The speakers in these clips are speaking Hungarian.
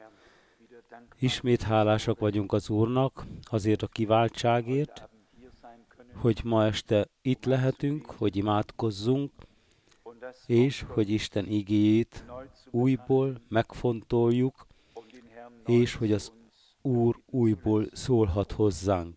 Ismét hálásak vagyunk az Úrnak azért a kiváltságért, hogy ma este itt lehetünk, hogy imádkozzunk, és hogy Isten igéjét újból megfontoljuk, és hogy az Úr újból szólhat hozzánk.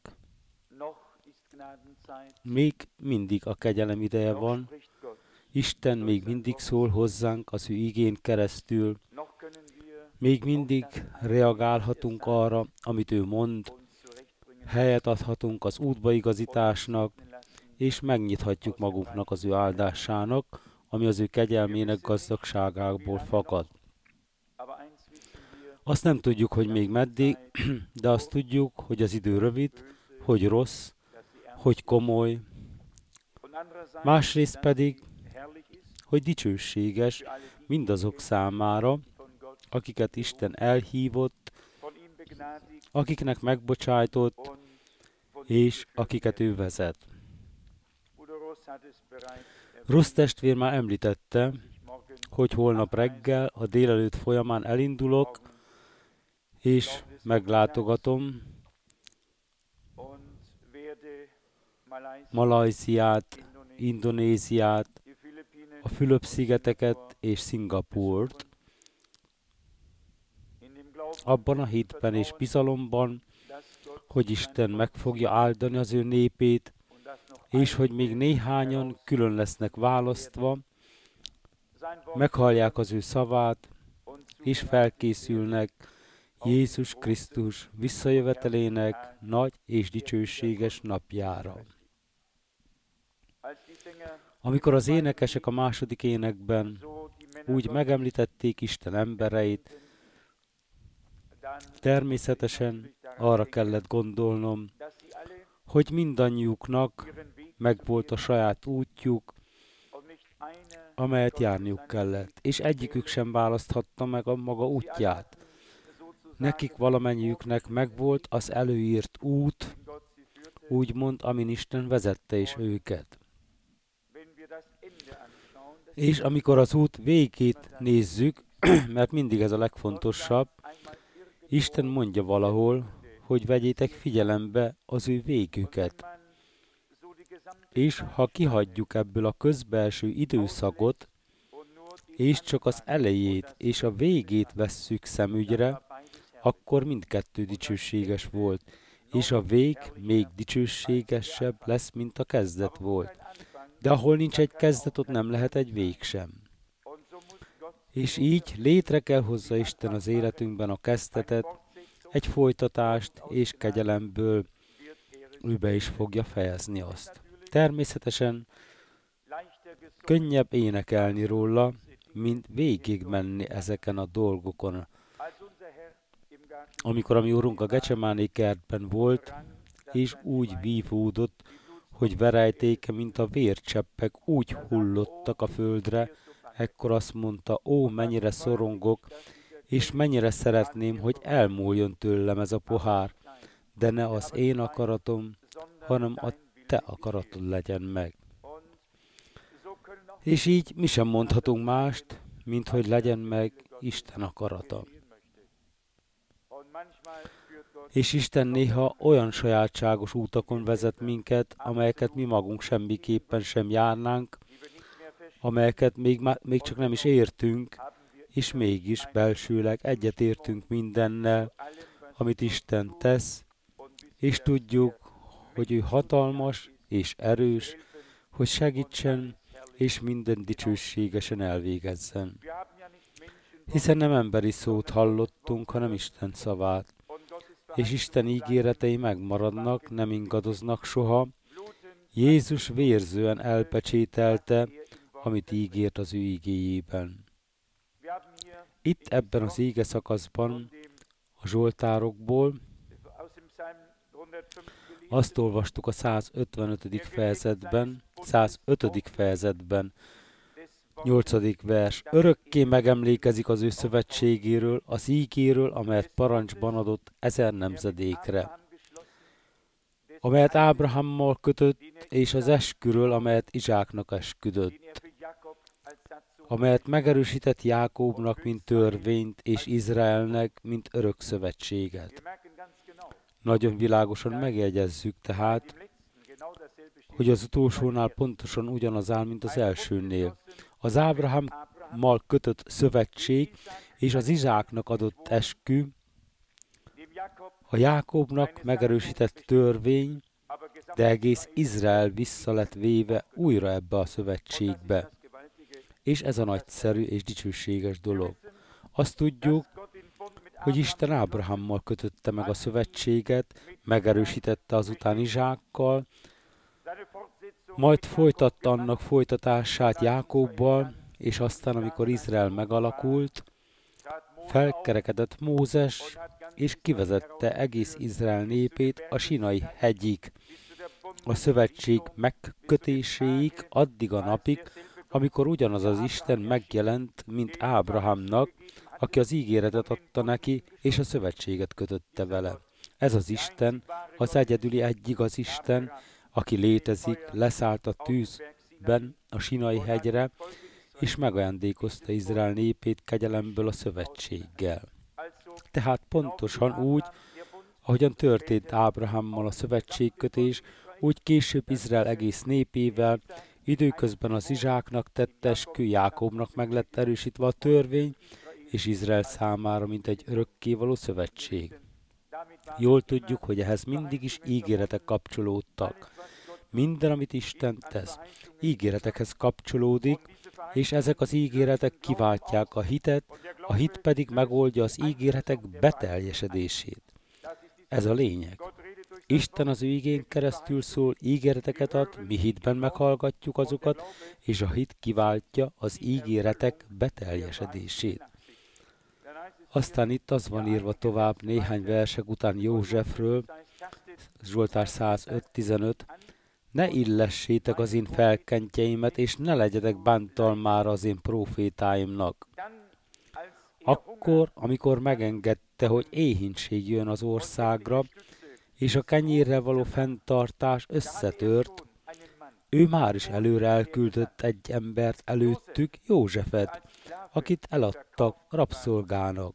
Még mindig a kegyelem ideje van, Isten még mindig szól hozzánk az ő igén keresztül, még mindig reagálhatunk arra, amit ő mond, helyet adhatunk az útbaigazításnak, és megnyithatjuk magunknak az ő áldásának, ami az ő kegyelmének gazdagságából fakad. Azt nem tudjuk, hogy még meddig, de azt tudjuk, hogy az idő rövid, hogy rossz, hogy komoly, másrészt pedig, hogy dicsőséges mindazok számára, akiket Isten elhívott, akiknek megbocsájtott, és akiket ő vezet. Rossz testvér már említette, hogy holnap reggel, a délelőtt folyamán elindulok, és meglátogatom Malajziát, Indonéziát, a Fülöp-szigeteket és Szingapúrt. Abban a hitben és bizalomban, hogy Isten meg fogja áldani az ő népét, és hogy még néhányan külön lesznek választva, meghallják az ő szavát, és felkészülnek Jézus Krisztus visszajövetelének nagy és dicsőséges napjára. Amikor az énekesek a második énekben úgy megemlítették Isten embereit, természetesen arra kellett gondolnom, hogy mindannyiuknak megvolt a saját útjuk, amelyet járniuk kellett, és egyikük sem választhatta meg a maga útját. Nekik valamennyiüknek megvolt az előírt út, úgymond, amin Isten vezette is őket. És amikor az út végét nézzük, mert mindig ez a legfontosabb, Isten mondja valahol, hogy vegyétek figyelembe az ő végüket. És ha kihagyjuk ebből a közbelső időszakot, és csak az elejét és a végét vesszük szemügyre, akkor mindkettő dicsőséges volt, és a vég még dicsőségesebb lesz, mint a kezdet volt. De ahol nincs egy kezdet, ott nem lehet egy vég sem. És így létre kell hozza Isten az életünkben a kezdetet, egy folytatást, és kegyelemből ő be is fogja fejezni azt. Természetesen könnyebb énekelni róla, mint végig menni ezeken a dolgokon. Amikor a mi Úrunk a Gecsemáné kertben volt, és úgy vívódott, hogy verejtéke, mint a vércseppek úgy hullottak a földre, ekkor azt mondta, ó, mennyire szorongok, és mennyire szeretném, hogy elmúljon tőlem ez a pohár, de ne az én akaratom, hanem a te akaratod legyen meg. És így mi sem mondhatunk mást, mint hogy legyen meg Isten akarata. És Isten néha olyan sajátságos útakon vezet minket, amelyeket mi magunk semmiképpen sem járnánk, amelyeket még csak nem is értünk, és mégis belsőleg egyetértünk mindennel, amit Isten tesz, és tudjuk, hogy ő hatalmas és erős, hogy segítsen, és minden dicsőségesen elvégezzen. Hiszen nem emberi szót hallottunk, hanem Isten szavát. És Isten ígéretei megmaradnak, nem ingadoznak soha. Jézus vérzően elpecsételte, amit ígért az ő igéjében. Itt ebben az íge szakaszban, a Zsoltárokból, azt olvastuk a 155. fejezetben, 8. vers. Örökké megemlékezik az ő szövetségéről, az ígéről, amelyet parancsban adott 1000 nemzedékre, amelyet Ábrahámmal kötött, és az esküről, amelyet Izsáknak esküdött. amelyet megerősített Jákóbnak, mint törvényt, és Izraelnek, mint örökszövetséget. Nagyon világosan megjegyezzük tehát, hogy az utolsónál pontosan ugyanaz áll, mint az elsőnél. Az Ábrahámmal kötött szövetség és az Izsáknak adott eskü, a Jákóbnak megerősített törvény, de egész Izrael vissza lett véve újra ebbe a szövetségbe. És ez a nagyszerű és dicsőséges dolog. Azt tudjuk, hogy Isten Ábrahámmal kötötte meg a szövetséget, megerősítette azután Izsákkal, majd folytatta annak folytatását Jákóbbal, és aztán, amikor Izrael megalakult, felkerekedett Mózes, és kivezette egész Izrael népét a Sinai hegyig, a szövetség megkötéséig, addig a napig, amikor ugyanaz az Isten megjelent, mint Ábrahámnak, aki az ígéretet adta neki, és a szövetséget kötötte vele. Ez az Isten, az egyedüli egyigaz Isten, aki létezik, leszállt a tűzben a Sinai hegyre, és megajándékozta Izrael népét kegyelemből a szövetséggel. Tehát pontosan úgy, ahogyan történt Ábrahámmal a szövetségkötés, úgy később Izrael egész népével, időközben az Izsáknak tett eskü, Jákóbnak meg lett erősítve a törvény, és Izrael számára, mint egy örökkévaló szövetség. Jól tudjuk, hogy ehhez mindig is ígéretek kapcsolódtak. Minden, amit Isten tesz, ígéretekhez kapcsolódik, és ezek az ígéretek kiváltják a hitet, a hit pedig megoldja az ígéretek beteljesedését. Ez a lényeg. Isten az ő igén keresztül szól, ígéreteket ad, mi hitben meghallgatjuk azokat, és a hit kiváltja az ígéretek beteljesedését. Aztán itt az van írva tovább néhány versek után Józsefről, Zsoltár 105:15, ne illessétek az én felkentjeimet, és ne legyetek bántalmára az én prófétáimnak. Akkor, amikor megengedte, hogy éhínség jön az országra, és a kenyérre való fenntartás összetört, ő már is előre elküldött egy embert előttük, Józsefet, akit eladtak rabszolgának.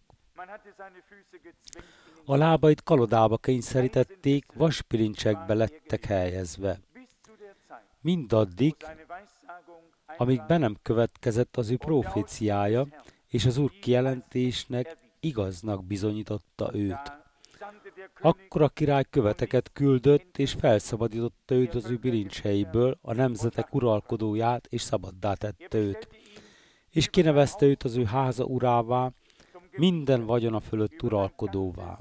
A lábait kalodába kényszerítették, vaspirincsekbe lettek helyezve. Mindaddig, amíg be nem következett az ő proféciája, és az Úr kijelentésnek igaznak bizonyította őt. Akkor a király követeket küldött, és felszabadította őt az ő bilincseiből, a nemzetek uralkodóját, és szabaddá tette őt. És kinevezte őt az ő háza urává, minden vagyona fölött uralkodóvá.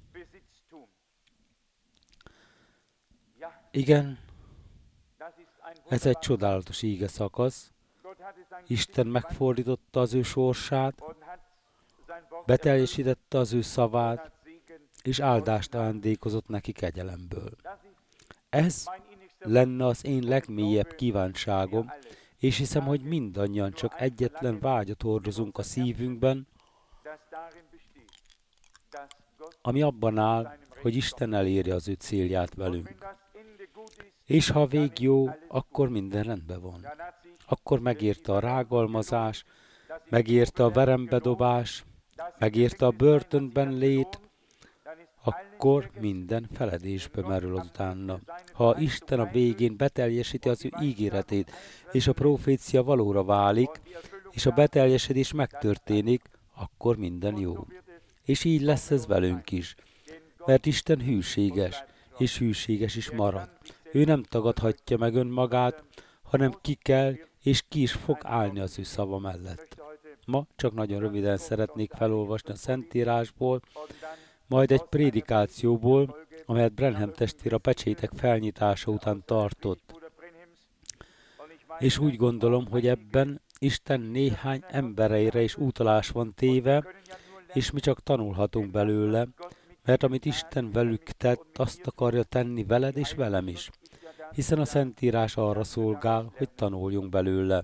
Igen, ez egy csodálatos íge szakasz. Isten megfordította az ő sorsát, beteljesítette az ő szavát, és áldást ajándékozott neki kegyelemből. Ez lenne az én legmélyebb kívánságom, és hiszem, hogy mindannyian csak egyetlen vágyat hordozunk a szívünkben, ami abban áll, hogy Isten elérje az ő célját velünk. És ha a vég jó, akkor minden rendben van. Akkor megérte a rágalmazás, megérte a verembedobás, megérte a börtönben lét, akkor minden feledésbe merül azutána. Ha Isten a végén beteljesíti az ő ígéretét, és a profécia valóra válik, és a beteljesedés megtörténik, akkor minden jó. És így lesz ez velünk is, mert Isten hűséges, és hűséges is marad. Ő nem tagadhatja meg önmagát, hanem ki kell, és ki is fog állni az ő szava mellett. Ma csak nagyon röviden szeretnék felolvasni a Szentírásból, majd egy prédikációból, amelyet Branham testvér a pecsétek felnyitása után tartott. És úgy gondolom, hogy ebben Isten néhány embereire is utalás van téve, és mi csak tanulhatunk belőle, mert amit Isten velük tett, azt akarja tenni veled és velem is. Hiszen a Szentírás arra szolgál, hogy tanuljunk belőle.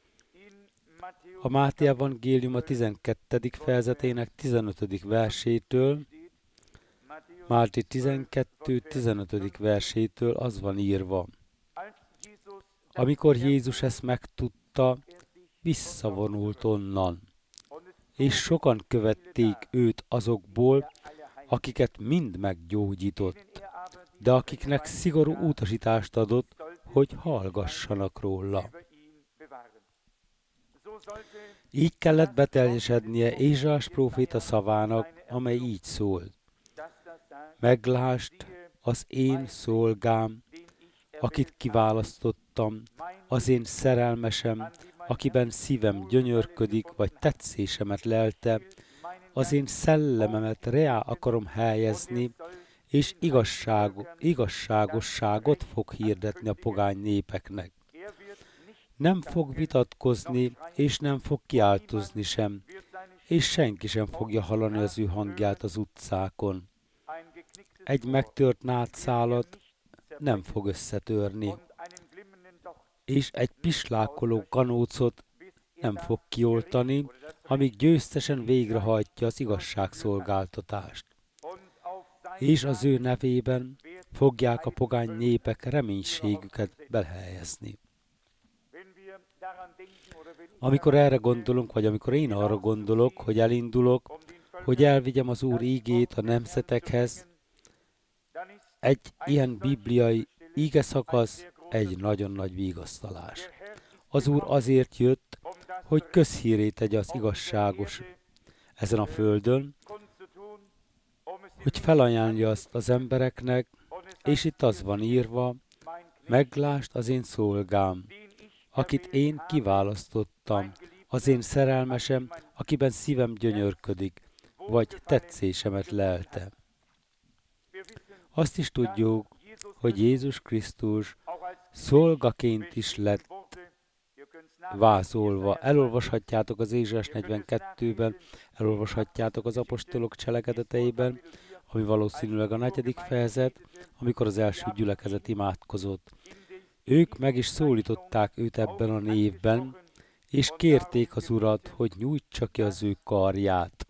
A Máté evangélium a 12. fejezetének 15. versétől, Máté 12. 15. versétől az van írva. Amikor Jézus ezt megtudta, visszavonult onnan. És sokan követték őt azokból, akiket mind meggyógyított, de akiknek szigorú utasítást adott, hogy hallgassanak róla. Így kellett beteljesednie Ézsaiás próféta szavának, amely így szól. Meglásd, az én szolgám, akit kiválasztottam, az én szerelmesem, akiben szívem gyönyörködik, vagy tetszésemet lelte, az én szellememet reá akarom helyezni, és igazságosságot fog hirdetni a pogány népeknek. Nem fog vitatkozni, és nem fog kiáltozni sem, és senki sem fogja hallani az ő hangját az utcákon. Egy megtört nádszálat nem fog összetörni, és egy pislákoló kanócot nem fog kioltani, amíg győztesen végrehajtja az igazságszolgáltatást. És az ő nevében fogják a pogány népek reménységüket belhelyezni. Amikor erre gondolunk, vagy amikor én arra gondolok, hogy elindulok, hogy elvigyem az Úr ígét a nemzetekhez, egy ilyen bibliai ígeszakasz egy nagyon nagy vigasztalás. Az Úr azért jött, hogy közhírét tegye az igazságos ezen a földön, hogy felajánlja azt az embereknek, és itt az van írva, meglásd az én szolgám, akit én kiválasztottam, az én szerelmesem, akiben szívem gyönyörködik, vagy tetszésemet lelte. Azt is tudjuk, hogy Jézus Krisztus szolgaként is lett vázolva. Elolvashatjátok az Ézsaiás 42-ben, elolvashatjátok az apostolok cselekedeteiben, ami valószínűleg a 4. fejezet, amikor az első gyülekezet imádkozott. Ők meg is szólították őt ebben a névben, és kérték az Urat, hogy nyújtsa ki az ő karját.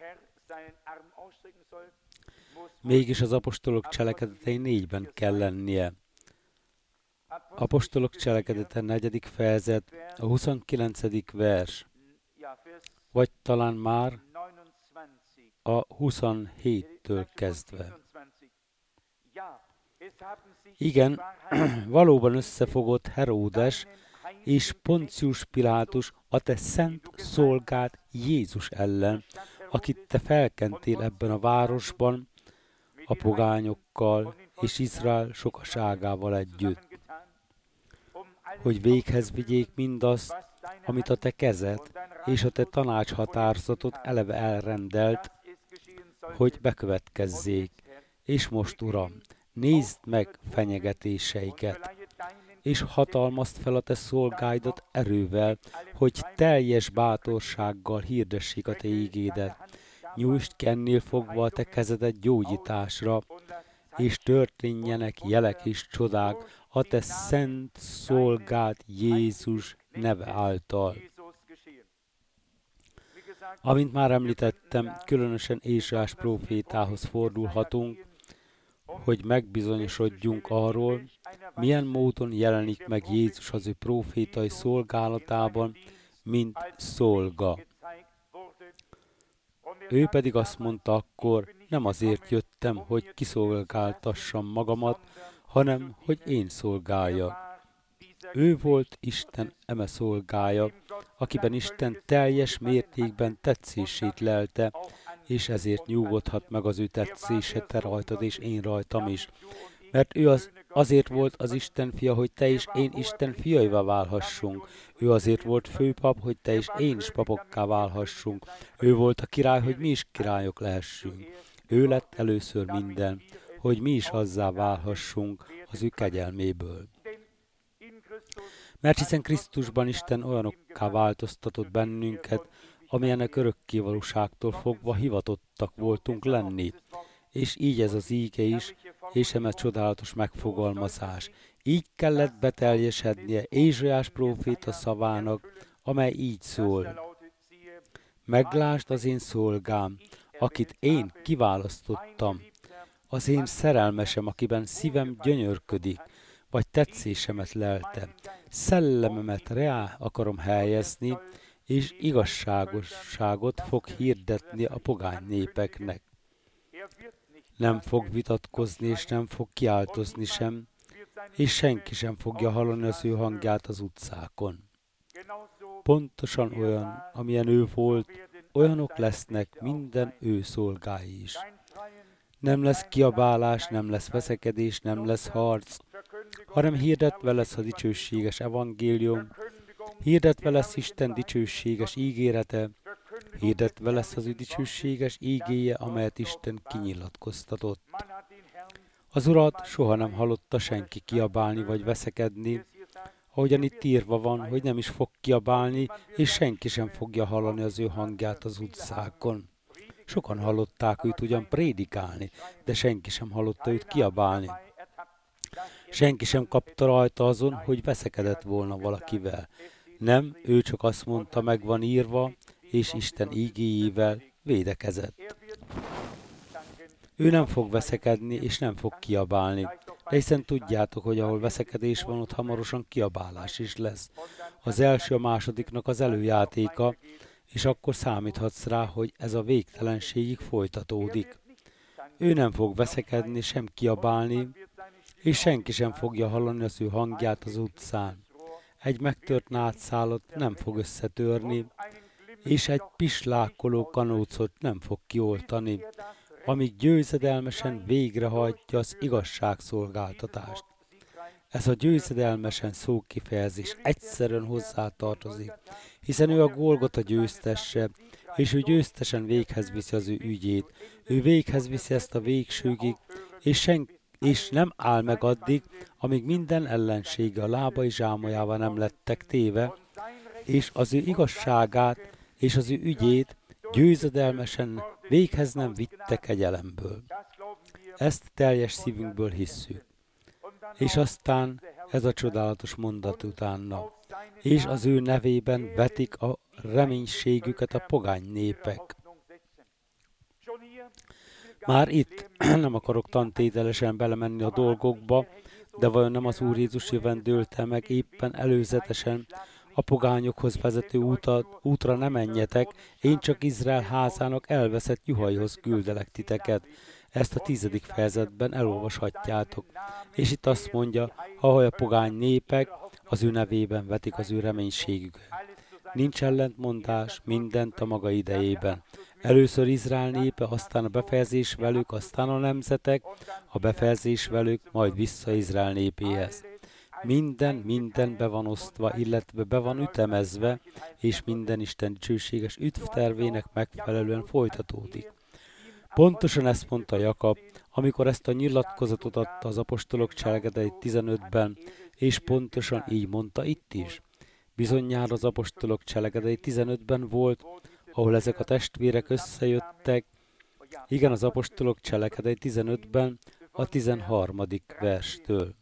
Mégis az apostolok cselekedetei 4-ben kell lennie. Apostolok cselekedete 4. fejezet, a 29. vers, vagy talán már a 27-től kezdve. Igen, valóban összefogott Heródes és Poncius Pilátus a te szent szolgád Jézus ellen, akit te felkentél ebben a városban, a pogányokkal és Izrael sokaságával együtt, hogy véghez vigyék mindazt, amit a te kezed és a te tanácshatározatod eleve elrendelt, hogy bekövetkezzék. És most, Uram, nézd meg fenyegetéseiket, és hatalmazd fel a te szolgáidat erővel, hogy teljes bátorsággal hirdessék a te ígédet. Nyújtsd ki ennél fogva a te kezedet gyógyításra, és történjenek jelek és csodák a te szent szolgád Jézus neve által. Amint már említettem, különösen Ézsaiás prófétához fordulhatunk, hogy megbizonyosodjunk arról, milyen módon jelenik meg Jézus az ő prófétai szolgálatában, mint szolga. Ő pedig azt mondta akkor, nem azért jöttem, hogy kiszolgáltassam magamat, hanem hogy én szolgáljak. Ő volt Isten eme szolgája, akiben Isten teljes mértékben tetszését lelte, és ezért nyugodhat meg az ő tetszése te rajtad és én rajtam is. Mert ő azért volt az Isten fia, hogy te és én Isten fiaivá válhassunk. Ő azért volt főpap, hogy te és én is papokká válhassunk. Ő volt a király, hogy mi is királyok lehessünk. Ő lett először minden, hogy mi is azzá válhassunk az ő kegyelméből. Mert hiszen Krisztusban Isten olyanokká változtatott bennünket, amilyenek örökkévalóságtól fogva hivatottak voltunk lenni. És így ez az íge is, és eme csodálatos megfogalmazás. Így kellett beteljesednie Ézsaiás próféta szavának, amely így szól. Meglásd az én szolgám, akit én kiválasztottam, az én szerelmesem, akiben szívem gyönyörködik, vagy tetszésemet lelte. szellememet rá akarom helyezni, és igazságosságot fog hirdetni a pogány népeknek. Nem fog vitatkozni, és nem fog kiáltozni sem, és senki sem fogja hallani az ő hangját az utcákon. Pontosan olyan, amilyen ő volt, olyanok lesznek minden ő szolgái is. Nem lesz kiabálás, nem lesz veszekedés, nem lesz harc, hanem hirdetve lesz a dicsőséges evangélium, hirdetve lesz Isten dicsőséges ígérete, hirdetve lesz az ő dicsőséges ígéje, amelyet Isten kinyilatkoztatott. Az Urat soha nem hallotta senki kiabálni vagy veszekedni, ahogyan itt írva van, hogy nem is fog kiabálni, és senki sem fogja hallani az ő hangját az utcákon. Sokan hallották őt ugyan prédikálni, de senki sem hallotta őt kiabálni. Senki sem kapta rajta azon, hogy veszekedett volna valakivel. Nem, ő csak azt mondta, meg van írva, és Isten ígéjével védekezett. Ő nem fog veszekedni, és nem fog kiabálni. De hiszen tudjátok, hogy ahol veszekedés van, ott hamarosan kiabálás is lesz. Az első a másodiknak az előjátéka, és akkor számíthatsz rá, hogy ez a végtelenségig folytatódik. Ő nem fog veszekedni, sem kiabálni, és senki sem fogja hallani az ő hangját az utcán. Egy megtört nátszálat nem fog összetörni, és egy pislákoló kanócot nem fog kioltani, amíg győzedelmesen végrehajtja az igazságszolgáltatást. Ez a győzedelmesen szókifejezés egyszerűen hozzátartozik, hiszen ő a Golgota győztesse, és ő győztesen véghez viszi az ő ügyét. Ő véghez viszi ezt a végsőgig, és nem áll meg addig, amíg minden ellensége a lábai zsámolyával nem lettek téve, és az ő igazságát és az ő ügyét győzedelmesen véghez nem vitte kegyelemből. Ezt teljes szívünkből hisszük. És aztán ez a csodálatos mondat utána. És az ő nevében vetik a reménységüket a pogány népek. Már itt nem akarok tantételesen belemenni a dolgokba, de vajon nem az Úr Jézus jövendőlte meg éppen előzetesen, a pogányokhoz vezető útra ne menjetek, én csak Izrael házának elveszett juhaihoz küldelek titeket. Ezt a 10. fejezetben elolvashatjátok. És itt azt mondja, ahol a pogány népek az ő nevében vetik az ő reménységüket. Nincs ellentmondás, mindent a maga idejében. Először Izrael népe, aztán a befejezés velük, aztán a nemzetek, a befejezés velük, majd vissza Izrael népéhez. Minden be van osztva, illetve be van ütemezve, és minden Isten dicsőséges üdvtervének megfelelően folytatódik. Pontosan ezt mondta Jakab, amikor ezt a nyilatkozatot adta az apostolok cselekedetei 15-ben, és pontosan így mondta itt is. Bizonyára az apostolok cselekedetei 15-ben volt, ahol ezek a testvérek összejöttek. Igen, az apostolok cselekedetei 15-ben a 13. verstől.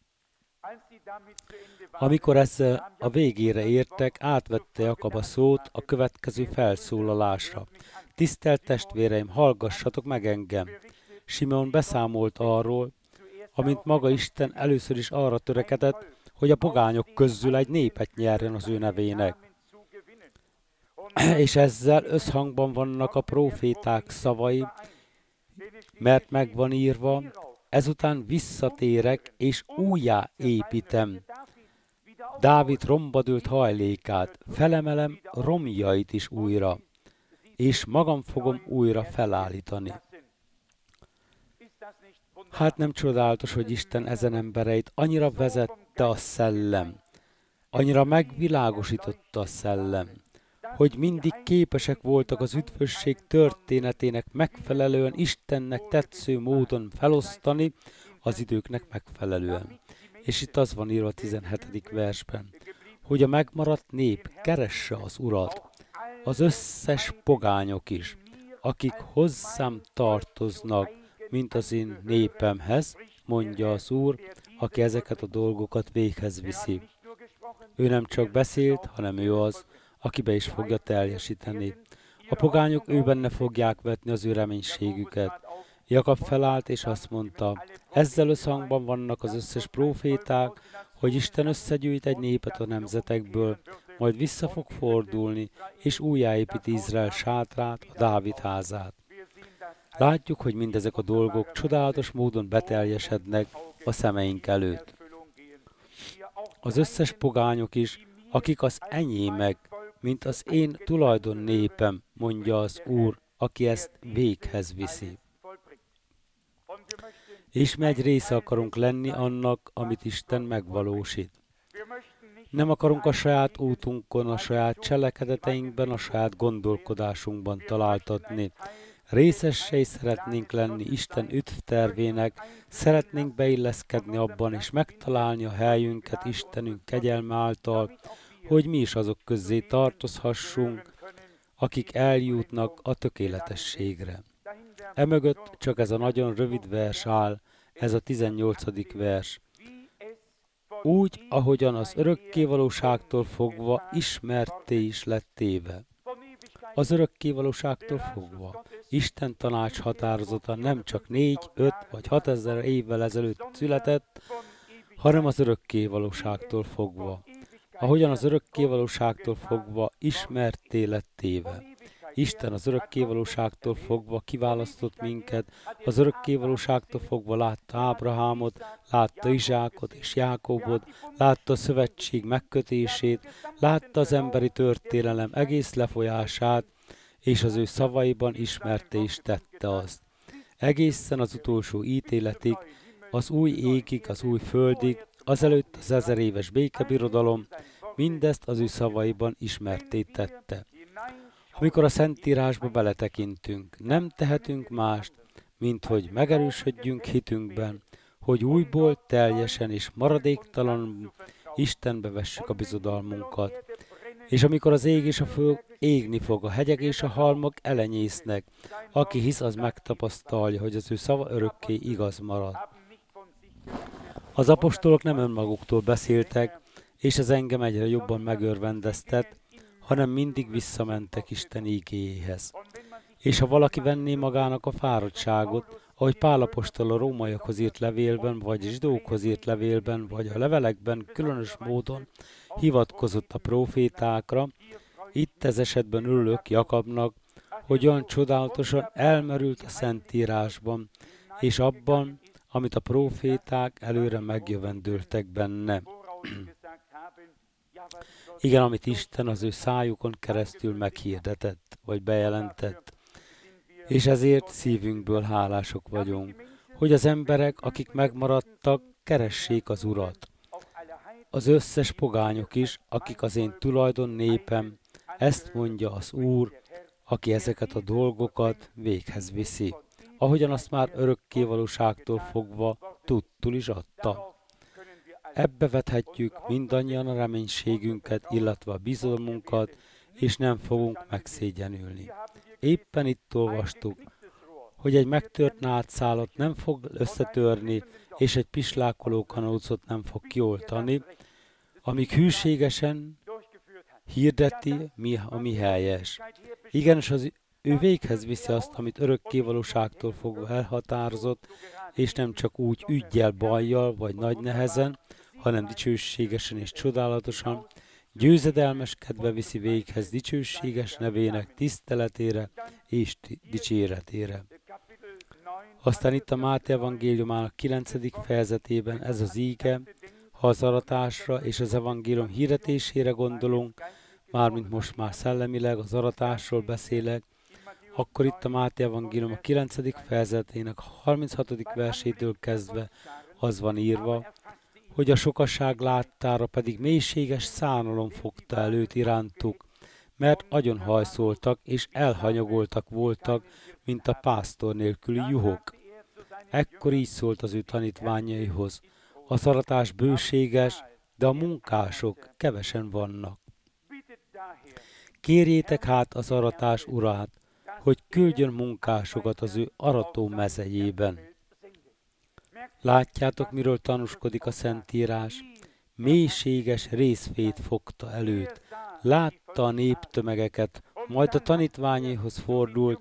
Amikor ezzel a végére értek, átvette Jakab a szót a következő felszólalásra. Tisztelt testvéreim, hallgassatok meg engem! Simeon beszámolt arról, amint maga Isten először is arra törekedett, hogy a pogányok közül egy népet nyerjen az ő nevének. És ezzel összhangban vannak a próféták szavai, mert meg van írva, ezután visszatérek, és újjá építem Dávid romba dőlt hajlékát, felemelem romjait is újra, és magam fogom újra felállítani. Hát nem csodálatos, hogy Isten ezen embereit annyira vezette a szellem, annyira megvilágosította a szellem, hogy mindig képesek voltak az üdvösség történetének megfelelően Istennek tetsző módon felosztani az időknek megfelelően. És itt az van írva a 17. versben, hogy a megmaradt nép keresse az Urat, az összes pogányok is, akik hozzám tartoznak, mint az én népemhez, mondja az Úr, aki ezeket a dolgokat véghez viszi. Ő nem csak beszélt, hanem ő az, aki be is fogja teljesíteni. A pogányok ő benne fogják vetni az ő reménységüket, Jakab felállt és azt mondta, ezzel összhangban vannak az összes próféták, hogy Isten összegyűjt egy népet a nemzetekből, majd vissza fog fordulni, és újjáépít Izrael sátrát, a Dávid házát. Látjuk, hogy mindezek a dolgok csodálatos módon beteljesednek a szemeink előtt. Az összes pogányok is, akik az enyémek, mint az én tulajdon népem, mondja az Úr, aki ezt véghez viszi. És mi egy része akarunk lenni annak, amit Isten megvalósít. Nem akarunk a saját útunkon, a saját cselekedeteinkben, a saját gondolkodásunkban találtatni. Részessé szeretnénk lenni Isten üdvtervének, szeretnénk beilleszkedni abban és megtalálni a helyünket Istenünk kegyelme által, hogy mi is azok közzé tartozhassunk, akik eljutnak a tökéletességre. Emögött csak ez a nagyon rövid vers áll, ez a 18. vers. Úgy, ahogyan az örökkévalóságtól fogva ismertté is lett téve. Az örökkévalóságtól fogva Isten tanács határozata nem csak 4, 5 vagy 6 ezer évvel ezelőtt született, hanem az örökkévalóságtól fogva. Ahogyan az örökkévalóságtól fogva ismertté lett téve. Isten az örökkévalóságtól fogva kiválasztott minket, az örökkévalóságtól fogva látta Ábrahámot, látta Izsákot és Jákobot, látta a szövetség megkötését, látta az emberi történelem egész lefolyását, és az ő szavaiban ismerte és tette azt. Egészen az utolsó ítéletig, az új égig, az új földig, azelőtt az 1000 éves békebirodalom, mindezt az ő szavaiban ismerté tette. Amikor a Szentírásba beletekintünk, nem tehetünk mást, mint hogy megerősödjünk hitünkben, hogy újból teljesen és maradéktalan Istenbe vessük a bizodalmunkat. És amikor az ég és a föld égni fog, a hegyek és a halmok elenyésznek, aki hisz, az megtapasztalja, hogy az ő szava örökké igaz marad. Az apostolok nem önmaguktól beszéltek, és ez engem egyre jobban megörvendeztet, hanem mindig visszamentek Isten ígéjéhez. És ha valaki venné magának a fáradtságot, ahogy Pál apostol a rómaiakhoz írt levélben, vagy zsidókhoz írt levélben, vagy a levelekben különös módon hivatkozott a prófétákra, itt ez esetben örülök Jakabnak, hogy olyan csodálatosan elmerült a Szentírásban, és abban, amit a próféták előre megjövendőltek benne. Igen, amit Isten az ő szájukon keresztül meghirdetett, vagy bejelentett. És ezért szívünkből hálások vagyunk, hogy az emberek, akik megmaradtak, keressék az Urat. Az összes pogányok is, akik az én tulajdon népem, ezt mondja az Úr, aki ezeket a dolgokat véghez viszi, ahogyan azt már örökkévalóságtól fogva tudtul is adta. Ebbe vethetjük mindannyian a reménységünket, illetve a bizalmunkat, és nem fogunk megszégyenülni. Éppen itt olvastuk, hogy egy megtört nádszálat nem fog összetörni, és egy pislákoló kanócot nem fog kioltani, amíg hűségesen hirdeti, ami helyes. Igenis, ő véghez viszi azt, amit örökkévalóságtól fogva elhatározott, és nem csak úgy üggyel, bajjal, vagy nagy nehezen, hanem dicsőségesen és csodálatosan, győzedelmeskedve viszi véghez dicsőséges nevének tiszteletére és dicséretére. Aztán itt a Máté evangéliumának 9. fejezetében ez az íge, ha az aratásra és az evangélium hirdetésére gondolunk, mármint most már szellemileg az aratásról beszélek, akkor itt a Máté evangélium a 9. fejezetének 36. versétől kezdve az van írva, hogy a sokaság láttára pedig mélységes szánalom fogta el őt irántuk, mert agyonhajszoltak és elhanyagoltak voltak, mint a pásztor nélküli juhok. Ekkor így szólt az ő tanítványaihoz, az aratás bőséges, de a munkások kevesen vannak. Kérjétek hát az aratás urát, hogy küldjön munkásokat az ő arató mezejében. Látjátok, miről tanúskodik a Szentírás? Mélységes részfét fogta előtt. Látta a néptömegeket, majd a tanítványaihoz fordult,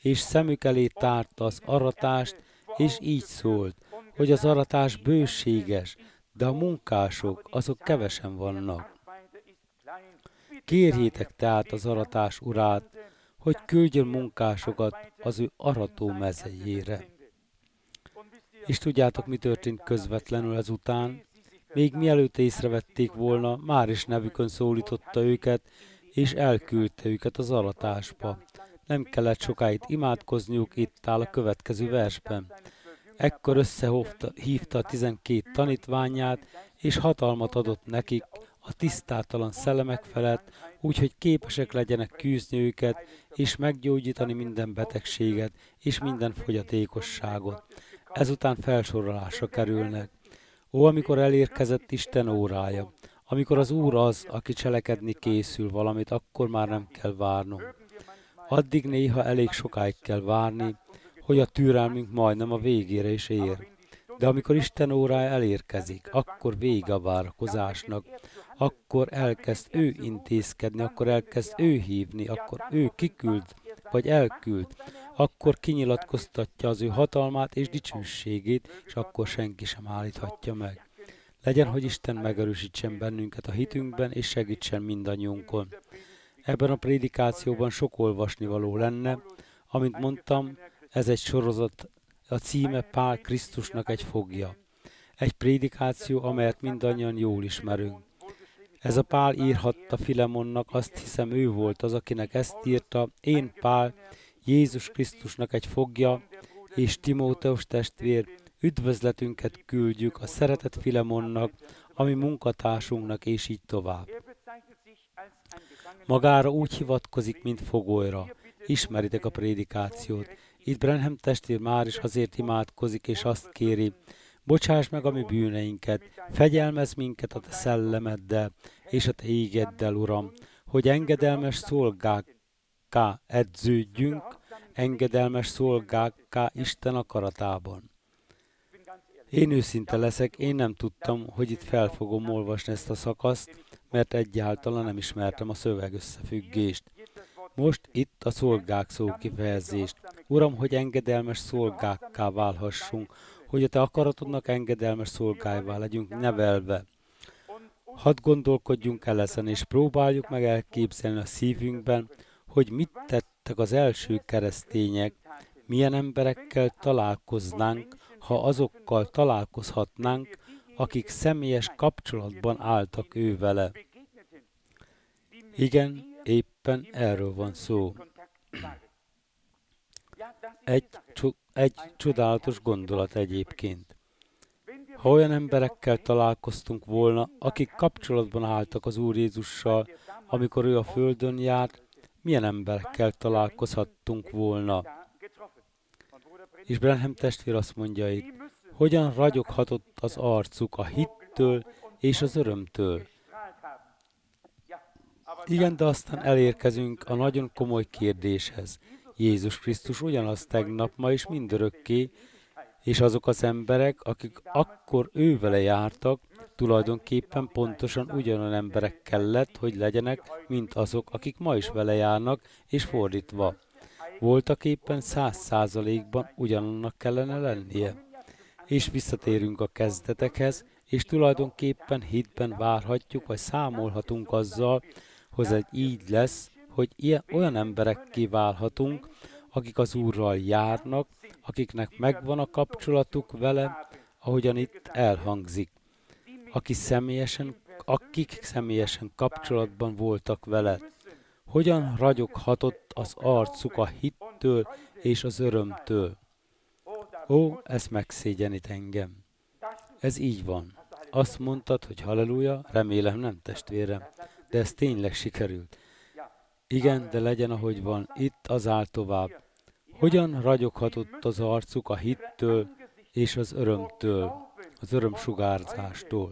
és szemük elé tárta az aratást, és így szólt, hogy az aratás bőséges, de a munkások, azok kevesen vannak. Kérjétek tehát az aratás urát, hogy küldjön munkásokat az ő arató mezejére. És tudjátok, mi történt közvetlenül ezután? Még mielőtt észrevették volna, már is nevükön szólította őket, és elküldte őket az aratásba. Nem kellett sokáig imádkozniuk, itt áll a következő versben. Ekkor összehívta a 12 tanítványát, és hatalmat adott nekik a tisztátalan szellemek felett, úgyhogy képesek legyenek küzdni őket, és meggyógyítani minden betegséget, és minden fogyatékosságot. Ezután felsorolásra kerülnek. Ó, amikor elérkezett Isten órája, amikor az Úr az, aki cselekedni készül valamit, akkor már nem kell várnunk. Addig néha elég sokáig kell várni, hogy a türelmünk majdnem a végére is ér. De amikor Isten órája elérkezik, akkor vége a várakozásnak, akkor elkezd ő intézkedni, akkor elkezd ő hívni, akkor ő kiküld, vagy elküld, akkor kinyilatkoztatja az ő hatalmát és dicsőségét, és akkor senki sem állíthatja meg. Legyen, hogy Isten megerősítsen bennünket a hitünkben, és segítsen mindannyiunkon. Ebben a prédikációban sok olvasnivaló lenne, amint mondtam, ez egy sorozat, a címe Pál Krisztusnak egy fogja. Egy prédikáció, amelyet mindannyian jól ismerünk. Ez a Pál írhatta Filemonnak, azt hiszem ő volt az, akinek ezt írta, én Pál, Jézus Krisztusnak egy fogja, és Timóteus testvér, üdvözletünket küldjük a szeretett Filemonnak, ami munkatársunknak, és így tovább. Magára úgy hivatkozik, mint fogolyra. Ismeritek a prédikációt. Itt Branham testvér már is azért imádkozik, és azt kéri, bocsáss meg a mi bűneinket, fegyelmezz minket a te szellemeddel, és a te égeddel, Uram, hogy engedelmes szolgákká edződjünk, engedelmes szolgákká Isten akaratában. Én őszinte leszek, én nem tudtam, hogy itt fel fogom olvasni ezt a szakaszt, mert egyáltalán nem ismertem a szöveg összefüggést. Most itt a szolgák szó kifejezést. Uram, hogy engedelmes szolgákká válhassunk, hogy a te akaratodnak engedelmes szolgáivá legyünk nevelve. Hadd gondolkodjunk el ezen, és próbáljuk meg elképzelni a szívünkben, hogy mit tettek az első keresztények, milyen emberekkel találkoznánk, ha azokkal találkozhatnánk, akik személyes kapcsolatban álltak ő vele. Igen, éppen erről van szó. Egy csodálatos gondolat egyébként. Ha olyan emberekkel találkoztunk volna, akik kapcsolatban álltak az Úr Jézussal, amikor ő a földön járt, milyen emberekkel találkozhattunk volna? És Branham testvér azt mondja itt, hogyan ragyoghatott az arcuk a hittől és az örömtől. Igen, de aztán elérkezünk a nagyon komoly kérdéshez. Jézus Krisztus ugyanaz tegnap, ma és mindörökké, és azok az emberek, akik akkor ővele jártak, tulajdonképpen pontosan ugyanolyan emberek kellett, hogy legyenek, mint azok, akik ma is vele járnak, és fordítva. Voltak éppen 100%-ban ugyanannak kellene lennie. És visszatérünk a kezdetekhez, és tulajdonképpen hitben várhatjuk, vagy számolhatunk azzal, hogy ez így lesz, hogy olyan emberekké válhatunk, akik az Úrral járnak, akiknek megvan a kapcsolatuk vele, ahogyan itt elhangzik, akik személyesen kapcsolatban voltak vele. Hogyan ragyoghatott az arcuk a hittől és az örömtől? Ó, ez megszégyenít engem. Ez így van. Azt mondtad, hogy halleluja, remélem nem testvérem, de ez tényleg sikerült. Igen, de legyen ahogy van, itt az áll tovább. Hogyan ragyoghatott az arcuk a hittől és az örömtől, az örömsugárzástól?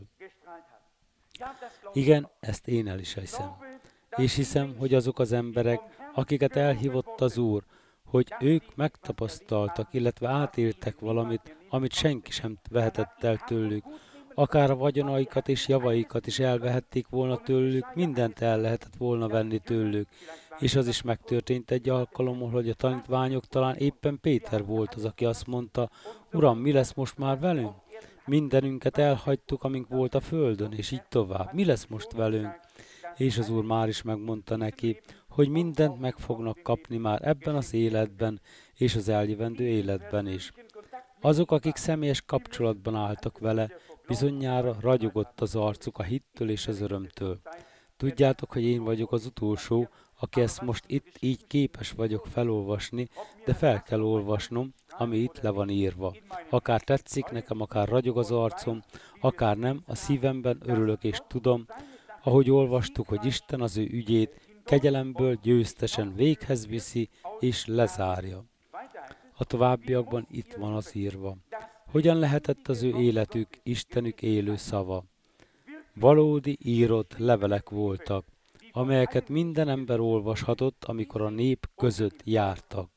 Igen, ezt én el is hiszem. És hiszem, hogy azok az emberek, akiket elhívott az Úr, hogy ők megtapasztaltak, illetve átéltek valamit, amit senki sem vehetett el tőlük, Akár a vagyonaikat és javaikat is elvehették volna tőlük, mindent el lehetett volna venni tőlük. És az is megtörtént egy alkalommal, hogy a tanítványok, talán éppen Péter volt az, aki azt mondta, Uram, mi lesz most már velünk? Mindenünket elhagytuk, amink volt a földön, és így tovább. Mi lesz most velünk? És az Úr már is megmondta neki, hogy mindent meg fognak kapni már ebben az életben, és az eljövendő életben is. Azok, akik személyes kapcsolatban álltak vele, bizonyára ragyogott az arcuk a hittől és az örömtől. Tudjátok, hogy én vagyok az utolsó, aki ezt most itt így képes vagyok felolvasni, de fel kell olvasnom, ami itt le van írva. Akár tetszik nekem, akár ragyog az arcom, akár nem, a szívemben örülök és tudom, ahogy olvastuk, hogy Isten az ő ügyét kegyelemből győztesen véghez viszi és lezárja. A továbbiakban itt van az írva. Hogyan lehetett az ő életük, Istenük élő szava? Valódi írott levelek voltak, amelyeket minden ember olvashatott, amikor a nép között jártak.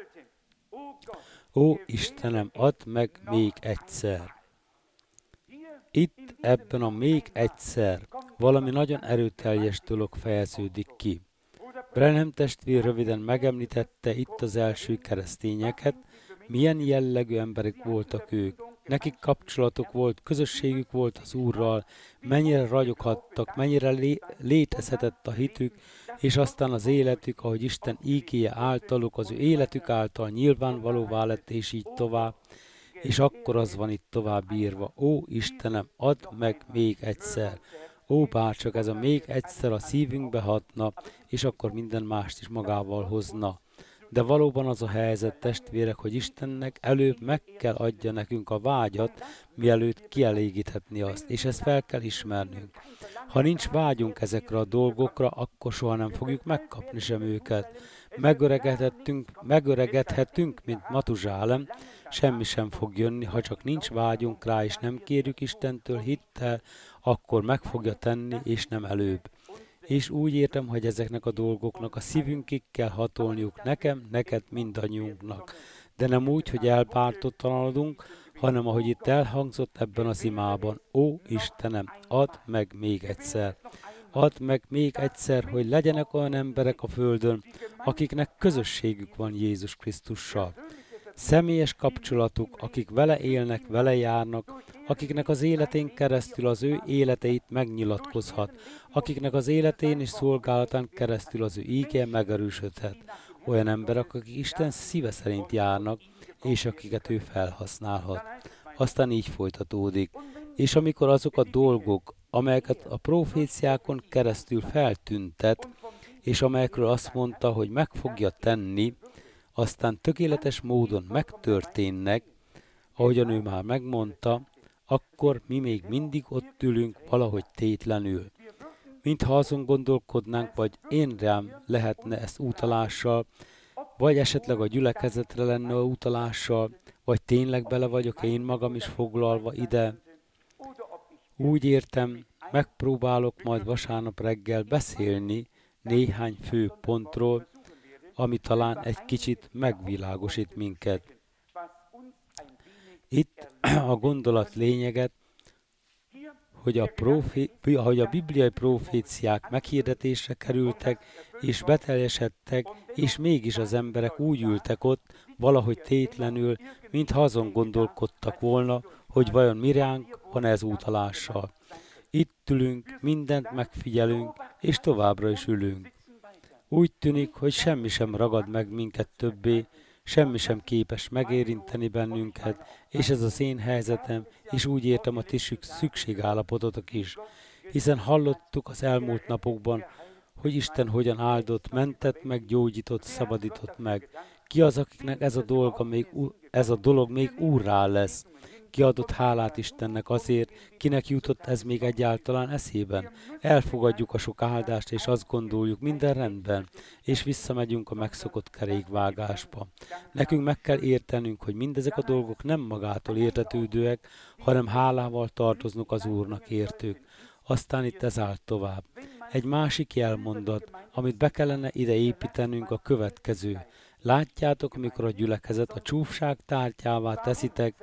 Ó Istenem, add meg még egyszer! Itt ebben a még egyszer valami nagyon erőteljes dolog fejeződik ki. Branham testvér röviden megemlítette itt az első keresztényeket, milyen jellegű emberek voltak ők. Nekik kapcsolatok volt, közösségük volt az Úrral, mennyire ragyoghattak, mennyire létezhetett a hitük, és aztán az életük, ahogy Isten ígéje általuk, az ő életük által nyilvánvalóvá lett, és így tovább. És akkor az van itt tovább írva, ó Istenem, add meg még egyszer. Ó, bárcsak ez a még egyszer a szívünkbe hatna, és akkor minden mást is magával hozna. De valóban az a helyzet, testvérek, hogy Istennek előbb meg kell adja nekünk a vágyat, mielőtt kielégíthetni azt, és ezt fel kell ismernünk. Ha nincs vágyunk ezekre a dolgokra, akkor soha nem fogjuk megkapni sem őket. Megöregedhetünk, mint Matuzsálem, semmi sem fog jönni, ha csak nincs vágyunk rá, és nem kérjük Istentől hittel, akkor meg fogja tenni, és nem előbb. És úgy értem, hogy ezeknek a dolgoknak a szívünkig kell hatolniuk nekem, neked, mindannyiunknak. De nem úgy, hogy elpártottanodunk, hanem ahogy itt elhangzott ebben az imában. Ó Istenem, add meg még egyszer. Add meg még egyszer, hogy legyenek olyan emberek a földön, akiknek közösségük van Jézus Krisztussal. Személyes kapcsolatuk, akik vele élnek, vele járnak, akiknek az életén keresztül az ő életeit megnyilatkozhat, akiknek az életén és szolgálatán keresztül az ő ígéje megerősödhet. Olyan emberek, akik Isten szíve szerint járnak, és akiket ő felhasználhat. Aztán így folytatódik. És amikor azok a dolgok, amelyeket a proféciákon keresztül feltüntet, és amelyekről azt mondta, hogy meg fogja tenni, aztán tökéletes módon megtörténnek, ahogyan ő már megmondta, akkor mi még mindig ott ülünk valahogy tétlenül. Mintha azon gondolkodnánk, vagy én rám lehetne ezt utalással, vagy esetleg a gyülekezetre lenne a utalással, vagy tényleg bele vagyok én magam is foglalva ide. Úgy értem, megpróbálok majd vasárnap reggel beszélni néhány fő pontról, ami talán egy kicsit megvilágosít minket. Itt a gondolat lényeget, hogy a bibliai proféciák meghirdetésre kerültek, és beteljesedtek, és mégis az emberek úgy ültek ott, valahogy tétlenül, mintha azon gondolkodtak volna, hogy vajon mi ránk van ez utalással. Itt ülünk, mindent megfigyelünk, és továbbra is ülünk. Úgy tűnik, hogy semmi sem ragad meg minket többé, semmi sem képes megérinteni bennünket, és ez az én helyzetem, és úgy értem a ti szükségállapototok is. Hiszen hallottuk az elmúlt napokban, hogy Isten hogyan áldott, mentett meg, gyógyított, szabadított meg. Ki az, akiknek ez a dolog még úrrá lesz? Ki adott hálát Istennek azért, kinek jutott ez még egyáltalán eszében? Elfogadjuk a sok áldást, és azt gondoljuk, minden rendben, és visszamegyünk a megszokott kerékvágásba. Nekünk meg kell értenünk, hogy mindezek a dolgok nem magától értetődőek, hanem hálával tartoznak az Úrnak értők. Aztán itt ez áll tovább. Egy másik jelmondat, amit be kellene ide építenünk, a következő. Látjátok, amikor a gyülekezet a csúfság tárgyává teszitek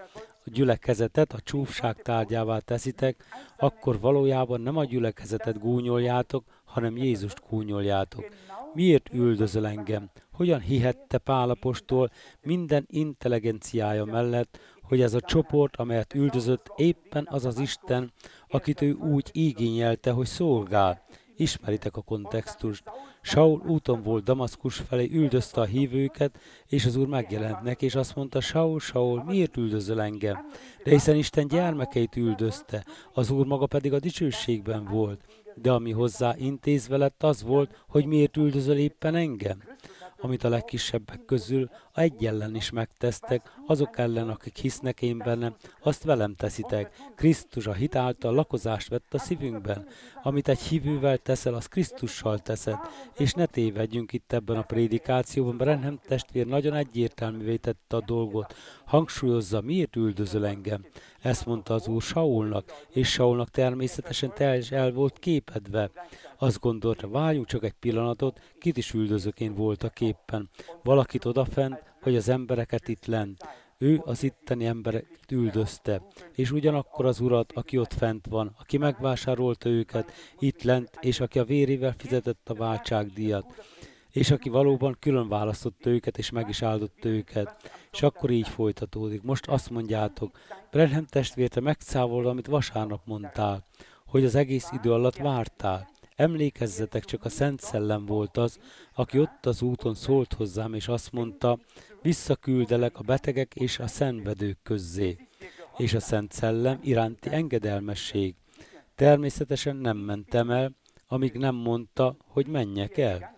gyülekezetet a csúfság tárgyává teszitek, akkor valójában nem a gyülekezetet gúnyoljátok, hanem Jézust gúnyoljátok. Miért üldözöl engem? Hogyan hihette Pál apostol minden intelligenciája mellett, hogy ez a csoport, amelyet üldözött, éppen az az Isten, akit ő úgy igényelte, hogy szolgál? Ismeritek a kontextust. Saul úton volt Damaszkus felé, üldözte a hívőket, és az Úr megjelent neki, és azt mondta, Saul, Saul, miért üldözöl engem? De hiszen Isten gyermekeit üldözte, az Úr maga pedig a dicsőségben volt. De ami hozzá intézve lett, az volt, hogy miért üldözöl éppen engem? Amit a legkisebbek közül egy ellen is megtesztek, azok ellen, akik hisznek én bennem, azt velem teszitek. Krisztus a hit által lakozást vett a szívünkben. Amit egy hívővel teszel, az Krisztussal teszed. És ne tévedjünk itt ebben a prédikációban, Branham testvér nagyon egyértelművé tette a dolgot. Hangsúlyozza, miért üldözöl engem? Ezt mondta az Úr Saulnak, és Saulnak természetesen el volt képedve. Azt gondolta, várjunk csak egy pillanatot, kit is üldözök én voltak éppen. Valakit odafent, vagy az embereket itt lent. Ő az itteni embereket üldözte, és ugyanakkor az Urat, aki ott fent van, aki megvásárolta őket itt lent, és aki a vérével fizetett a váltságdíjat, és aki valóban külön választotta őket, és meg is áldotta őket. És akkor így folytatódik. Most azt mondjátok, Branham testvére, te megszávolod, amit vasárnap mondtál, hogy az egész idő alatt vártál. Emlékezzetek, csak a Szent Szellem volt az, aki ott az úton szólt hozzám, és azt mondta, visszaküldelek a betegek és a szenvedők közzé. És a Szent Szellem iránti engedelmesség. Természetesen nem mentem el, amíg nem mondta, hogy menjek el.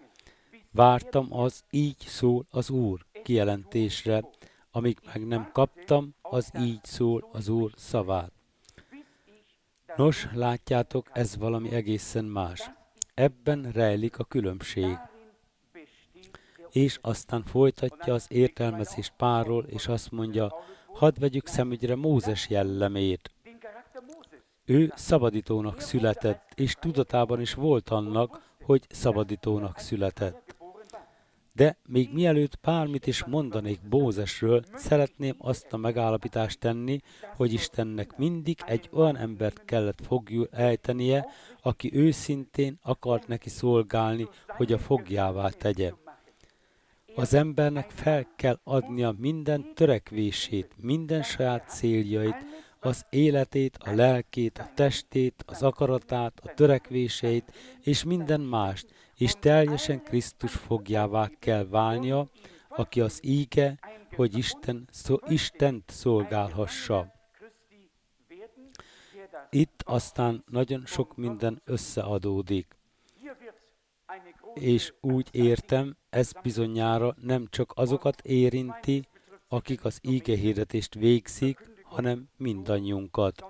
Vártam az így szól az Úr kijelentésre, amíg meg nem kaptam az így szól az Úr szavát. Nos, látjátok, ez valami egészen más. Ebben rejlik a különbség. És aztán folytatja az értelmezést Pálról, és azt mondja, hadd vegyük szemügyre Mózes jellemét. Ő szabadítónak született, és tudatában is volt annak, hogy szabadítónak született. De még mielőtt bármit is mondanék Mózesről, szeretném azt a megállapítást tenni, hogy Istennek mindig egy olyan embert kellett foglyul ejtenie, aki őszintén akart neki szolgálni, hogy a fogjává tegye. Az embernek fel kell adnia minden törekvését, minden saját céljait, az életét, a lelkét, a testét, az akaratát, a törekvéseit és minden mást, és teljesen Krisztus fogjává kell válnia, aki az íge, hogy Istent szolgálhassa. Itt aztán nagyon sok minden összeadódik. És úgy értem, ez bizonyára nem csak azokat érinti, akik az ígehirdetést végzik, hanem mindannyiunkat.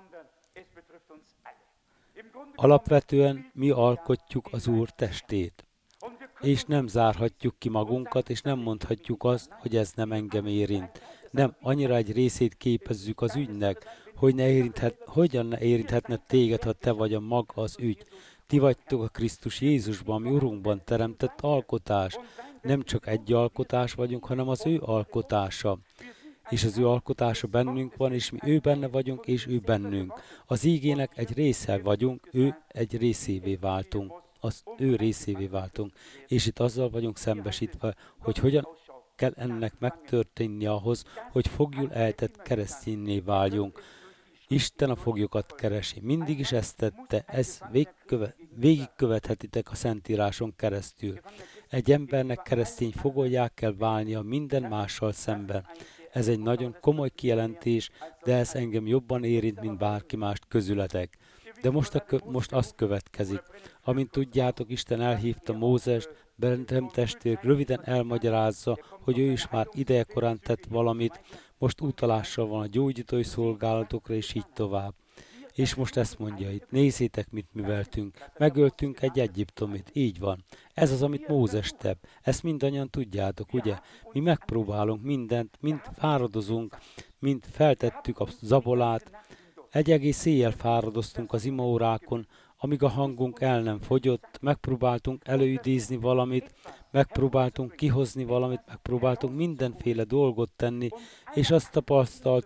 Alapvetően mi alkotjuk az Úr testét, és nem zárhatjuk ki magunkat, és nem mondhatjuk azt, hogy ez nem engem érint. Nem, annyira egy részét képezzük az ügynek, hogy hogyan ne érinthetne téged, ha te vagy a maga az ügy. Ti vagytok a Krisztus Jézusban, mi Urunkban teremtett alkotás. Nem csak egy alkotás vagyunk, hanem az ő alkotása. És az ő alkotása bennünk van, és mi ő benne vagyunk, és ő bennünk. Az ígének egy része vagyunk, ő egy részévé váltunk. Az ő részévé váltunk. És itt azzal vagyunk szembesítve, hogy hogyan kell ennek megtörténni ahhoz, hogy foglyul ejtett keresztényné váljunk. Isten a foglyokat keresi. Mindig is ezt tette, ezt végigkövethetitek a Szentíráson keresztül. Egy embernek keresztény fogolyá kell válnia minden mással szemben. Ez egy nagyon komoly kijelentés, de ez engem jobban érint, mint bárki mást közületek. De most az következik. Amint tudjátok, Isten elhívta Mózest, Branham testvér röviden elmagyarázza, hogy ő is már idejekorán tett valamit, most utalással van a gyógyítói szolgálatokra, és így tovább. És most ezt mondja itt, nézzétek, mit műveltünk. Megöltünk egy egyiptomit, így van. Ez az, amit Mózes tett. Ezt mindannyian tudjátok, ugye? Mi megpróbálunk mindent, mind fáradozunk, mind feltettük a zabolát. Egy egész éjjel fáradoztunk az imaórákon, amíg a hangunk el nem fogyott, megpróbáltunk előidézni valamit, megpróbáltunk kihozni valamit, megpróbáltunk mindenféle dolgot tenni, és azt tapasztaltuk,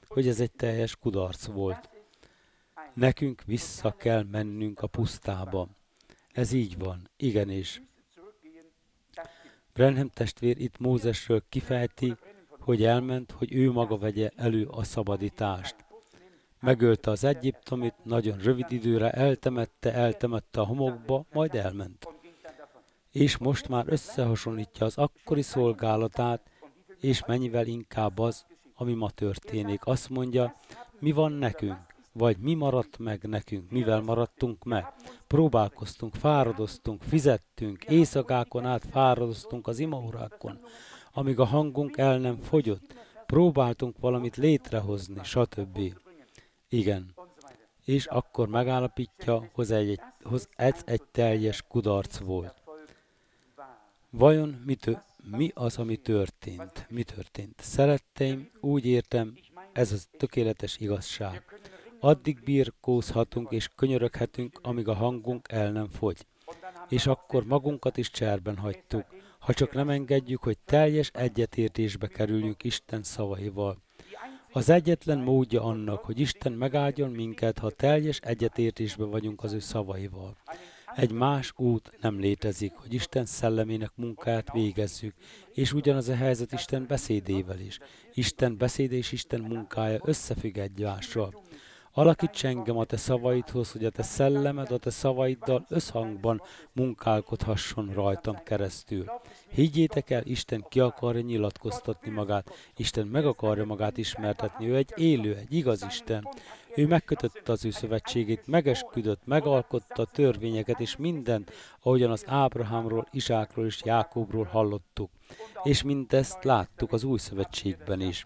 hogy ez egy teljes kudarc volt. Nekünk vissza kell mennünk a pusztába. Ez így van, igenis. Branham testvér itt Mózesről kifejti, hogy elment, hogy ő maga vegye elő a szabadítást. Megölte az egyiptomit, nagyon rövid időre eltemette a homokba, majd elment. És most már összehasonlítja az akkori szolgálatát, és mennyivel inkább az, ami ma történik. Azt mondja, mi van nekünk, vagy mi maradt meg nekünk, mivel maradtunk meg. Próbálkoztunk, fáradoztunk, fizettünk, éjszakákon át fáradoztunk az imaórákon, amíg a hangunk el nem fogyott. Próbáltunk valamit létrehozni, stb. Igen. És akkor megállapítja, hogy ez egy teljes kudarc volt. Vajon mi az, ami történt? Mi történt? Szeretteim, úgy értem, ez az tökéletes igazság. Addig birkózhatunk és könyöröghetünk, amíg a hangunk el nem fogy. És akkor magunkat is cserben hagytuk, ha csak nem engedjük, hogy teljes egyetértésbe kerüljünk Isten szavaival. Az egyetlen módja annak, hogy Isten megáldjon minket, ha teljes egyetértésben vagyunk az ő szavaival. Egy más út nem létezik, hogy Isten szellemének munkáját végezzük, és ugyanaz a helyzet Isten beszédével is. Isten beszéde és Isten munkája összefügg egymással. Alakíts engem a te szavaidhoz, hogy a te szellemed a te szavaiddal összhangban munkálkodhasson rajtam keresztül. Higgyétek el, Isten ki akarja nyilatkoztatni magát, Isten meg akarja magát ismertetni, ő egy élő, egy igaz Isten. Ő megkötötte az ő szövetségét, megesküdött, megalkotta a törvényeket és mindent, ahogyan az Ábrahámról, Izsákról és Jákóbról hallottuk. És mindezt láttuk az új szövetségben is.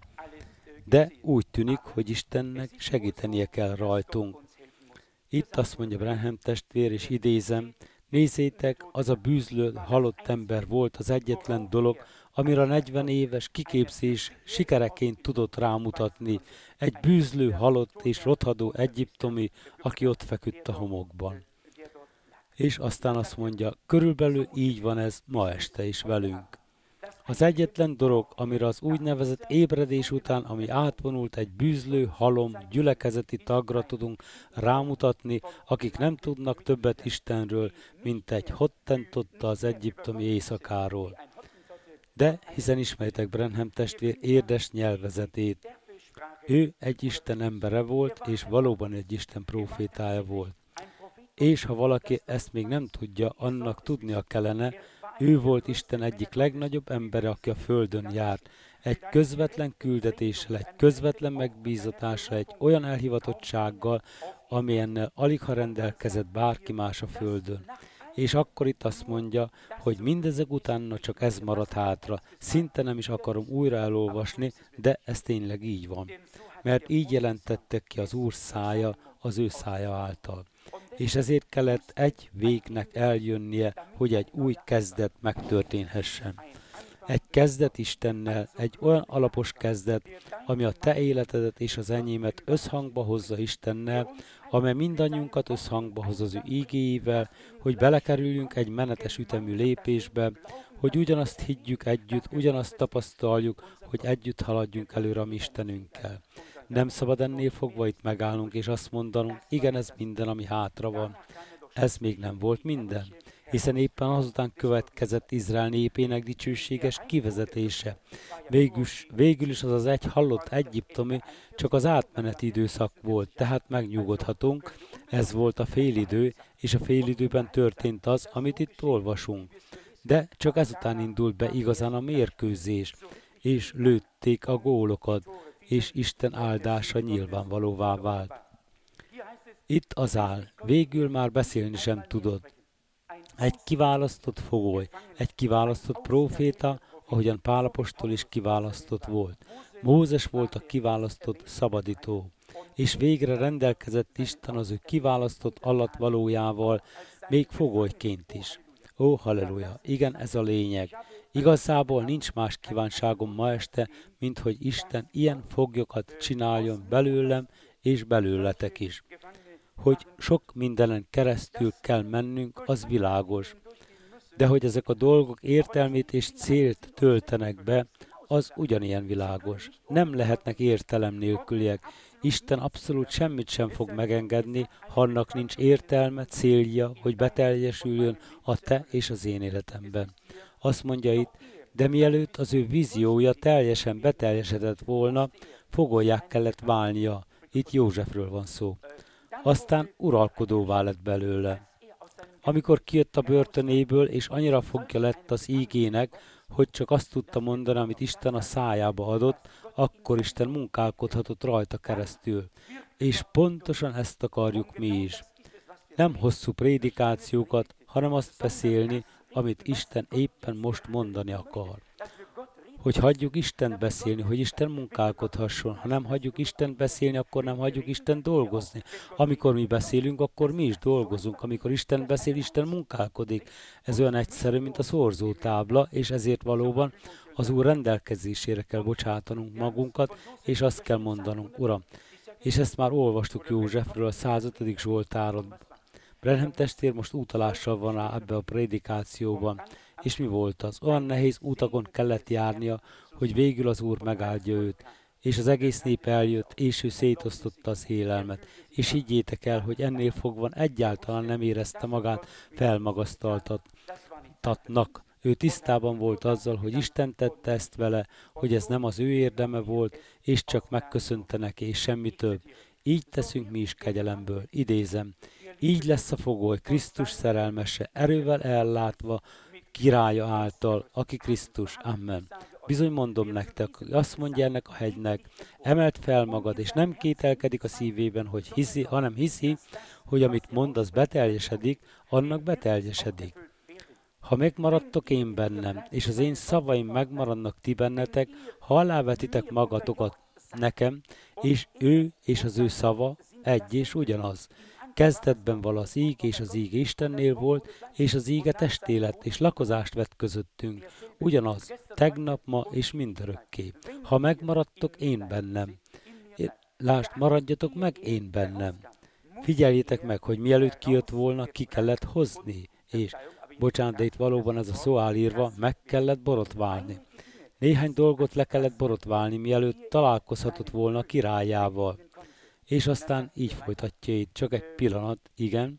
De úgy tűnik, hogy Istennek segítenie kell rajtunk. Itt azt mondja Branham testvér, és idézem, nézzétek, az a bűzlő, halott ember volt az egyetlen dolog, amire a 40 éves kiképzés sikereként tudott rámutatni. Egy bűzlő, halott és rothadó egyiptomi, aki ott feküdt a homokban. És aztán azt mondja, körülbelül így van ez ma este is velünk. Az egyetlen dolog, amire az úgynevezett ébredés után, ami átvonult egy bűzlő, halom, gyülekezeti tagra tudunk rámutatni, akik nem tudnak többet Istenről, mint egy hottentotta az egyiptomi éjszakáról. De hiszen ismeritek Branham testvér érdes nyelvezetét. Ő egy Isten embere volt, és valóban egy Isten prófétája volt. És ha valaki ezt még nem tudja, annak tudnia kellene, ő volt Isten egyik legnagyobb embere, aki a földön járt. Egy közvetlen küldetéssel, egy közvetlen megbízatással, egy olyan elhivatottsággal, amellyel aligha rendelkezett bárki más a földön. És akkor itt azt mondja, hogy mindezek utána csak ez maradt hátra. Szinte nem is akarom újra elolvasni, de ez tényleg így van. Mert így jelentettek ki az Úr szája az ő szája által. És ezért kellett egy végnek eljönnie, hogy egy új kezdet megtörténhessen. Egy kezdet Istennel, egy olyan alapos kezdet, ami a te életedet és az enyémet összhangba hozza Istennel, amely mindannyiunkat összhangba hoz az ő ígéivel, hogy belekerüljünk egy menetes ütemű lépésbe, hogy ugyanazt higgyük együtt, ugyanazt tapasztaljuk, hogy együtt haladjunk előre a mi Istenünkkel. Nem szabad ennél fogva itt megállnunk és azt mondanunk, igen, ez minden, ami hátra van. Ez még nem volt minden, hiszen éppen azután következett Izrael népének dicsőséges kivezetése. Végül is az egy halott egyiptomi csak az átmeneti időszak volt, tehát megnyugodhatunk, ez volt a félidő, és a félidőben történt az, amit itt olvasunk. De csak ezután indult be igazán a mérkőzés, és lőtték a gólokat, és Isten áldása nyilvánvalóvá vált. Itt az áll, végül már beszélni sem tudod. Egy kiválasztott fogoly, egy kiválasztott próféta, ahogyan Pál apostol is kiválasztott volt. Mózes volt a kiválasztott szabadító, és végre rendelkezett Isten az ő kiválasztott alatvalójával, még fogolyként is. Ó, halleluja! Igen, ez a lényeg. Igazából nincs más kívánságom ma este, mint hogy Isten ilyen foglyokat csináljon belőlem és belőletek is. Hogy sok mindenen keresztül kell mennünk, az világos. De hogy ezek a dolgok értelmét és célt töltenek be, az ugyanilyen világos. Nem lehetnek értelem nélküliek. Isten abszolút semmit sem fog megengedni, ha annak nincs értelme, célja, hogy beteljesüljön a te és az én életemben. Azt mondja itt, de mielőtt az ő víziója teljesen beteljesedett volna, fogolják kellett válnia. Itt Józsefről van szó. Aztán uralkodóvá lett belőle. Amikor kijött a börtönéből, és annyira fogja lett az ígének, hogy csak azt tudta mondani, amit Isten a szájába adott, akkor Isten munkálkodhatott rajta keresztül. És pontosan ezt akarjuk mi is. Nem hosszú prédikációkat, hanem azt beszélni, amit Isten éppen most mondani akar. Hogy hagyjuk Istent beszélni, hogy Isten munkálkodhasson. Ha nem hagyjuk Istent beszélni, akkor nem hagyjuk Istent dolgozni. Amikor mi beszélünk, akkor mi is dolgozunk. Amikor Isten beszél, Isten munkálkodik. Ez olyan egyszerű, mint a szorzótábla, és ezért valóban az Úr rendelkezésére kell bocsátanunk magunkat, és azt kell mondanunk, Uram. És ezt már olvastuk Józsefről a 105. Zsoltáron. Branham testvér most utalással van rá ebbe a prédikációban. És mi volt az? Olyan nehéz utakon kellett járnia, hogy végül az Úr megáldja őt. És az egész nép eljött, és ő szétosztotta az élelmet. És higgyétek el, hogy ennél fogva egyáltalán nem érezte magát felmagasztaltatnak. Ő tisztában volt azzal, hogy Isten tette ezt vele, hogy ez nem az ő érdeme volt, és csak megköszönte neki, és semmi több. Így teszünk mi is kegyelemből. Idézem. Így lesz a fogoly Krisztus szerelmese, erővel ellátva, királya által, aki Krisztus. Amen. Bizony mondom nektek, hogy azt mondja ennek a hegynek, emeld fel magad, és nem kételkedik a szívében, hogy hiszi, hanem hiszi, hogy amit mond, az beteljesedik, annak beteljesedik. Ha megmaradtok én bennem, és az én szavaim megmaradnak ti bennetek, ha alávetitek magatokat nekem, és ő és az ő szava egy és ugyanaz. Kezdetben vala az íg, és az íg Istennél volt, és az íge testé lett, és lakozást vett közöttünk. Ugyanaz, tegnap, ma és mindörökké. Ha megmaradtok én bennem. Lásd, maradjatok meg én bennem. Figyeljétek meg, hogy mielőtt kijött volna, ki kellett hozni, és, bocsánat, de itt valóban ez a szó áll írva, meg kellett borotválni. Néhány dolgot le kellett borotválni, mielőtt találkozhatott volna a királyával. És aztán így folytatja itt, csak egy pillanat, igen.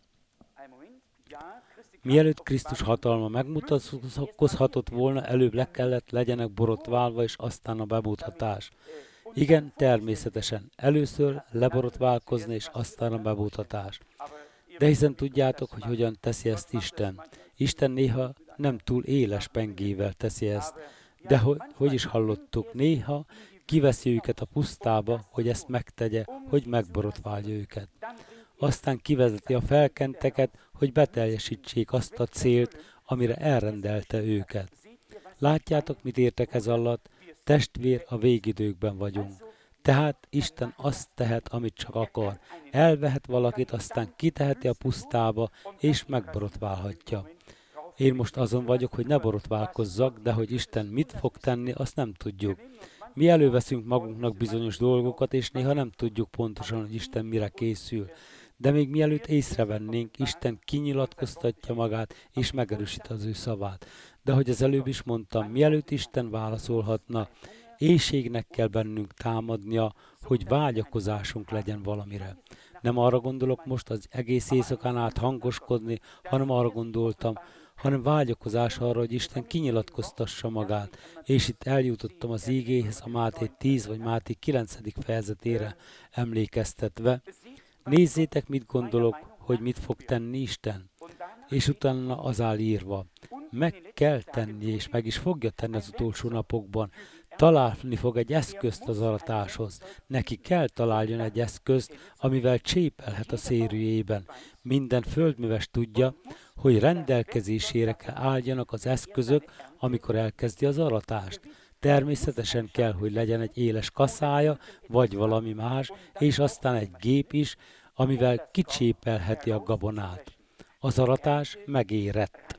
Mielőtt Krisztus hatalma megmutatkozhatott volna, előbb le kellett legyenek borotválva, és aztán a bemutatás. Igen, természetesen. Először leborotválkozni, és aztán a bemutatás. De hiszen tudjátok, hogy hogyan teszi ezt Isten. Isten néha nem túl éles pengével teszi ezt. De hogy is hallottuk, néha kiveszi őket a pusztába, hogy ezt megtegye, hogy megborotválja őket. Aztán kivezeti a felkenteket, hogy beteljesítsék azt a célt, amire elrendelte őket. Látjátok, mit értek ez alatt? Testvér, a végidőkben vagyunk. Tehát Isten azt tehet, amit csak akar. Elvehet valakit, aztán kiteheti a pusztába, és megborotválhatja. Én most azon vagyok, hogy ne borotválkozzak, de hogy Isten mit fog tenni, azt nem tudjuk. Mi előveszünk magunknak bizonyos dolgokat, és néha nem tudjuk pontosan, hogy Isten mire készül. De még mielőtt észrevennénk, Isten kinyilatkoztatja magát, és megerősít az ő szavát. De hogy az előbb is mondtam, mielőtt Isten válaszolhatna, éhségnek kell bennünk támadnia, hogy vágyakozásunk legyen valamire. Nem arra gondolok most az egész éjszakán át hangoskodni, hanem arra gondoltam, hanem vágyakozás arra, hogy Isten kinyilatkoztassa magát. És itt eljutottam az ígéhez, a Máté 10 vagy Máté 9. fejezetére emlékeztetve. Nézzétek, mit gondolok, hogy mit fog tenni Isten. És utána az áll írva. Meg kell tenni, és meg is fogja tenni az utolsó napokban. Találni fog egy eszközt az aratáshoz. Neki kell találjon egy eszközt, amivel csépelhet a szérűjében. Minden földműves tudja, hogy rendelkezésére kell álljanak az eszközök, amikor elkezdi az aratást. Természetesen kell, hogy legyen egy éles kaszája, vagy valami más, és aztán egy gép is, amivel kicsépelheti a gabonát. Az aratás megérett.